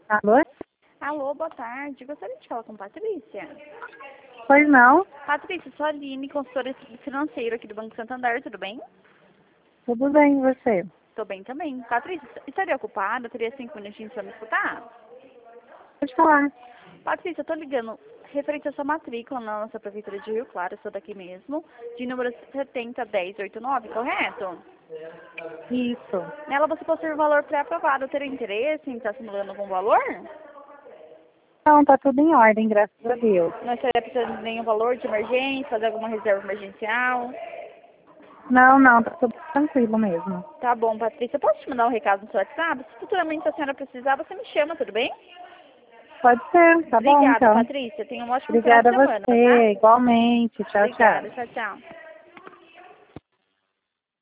Alô? Alô, boa tarde. Gostaria de falar com Patrícia. Pois não? Patrícia, sou a Aline, consultora financeira aqui do Banco Santander, tudo bem? Tudo bem, e você? Tô bem também. Patrícia, estaria ocupada? Teria 5 minutinhos para me escutar? Pode falar. Patrícia, eu tô ligando referente à sua matrícula na nossa prefeitura de Rio Claro, eu sou daqui mesmo, de número 701089, correto? Isso. Nela você possui o valor pré-aprovado. Teria interesse em estar simulando algum valor? Não, tá tudo em ordem, graças a Deus. Não estaria precisando de nenhum valor de emergência, fazer alguma reserva emergencial? Não, tá tudo tranquilo mesmo. Tá bom, Patrícia. Eu posso te mandar um recado no seu WhatsApp? Se futuramente a senhora precisar, você me chama, tudo bem? Pode ser, tá bom Obrigada, então. Patrícia. Tenha um ótimo final Obrigada de a semana, tá? você, igualmente. Tchau, Obrigada. tchau. Tchau, tchau.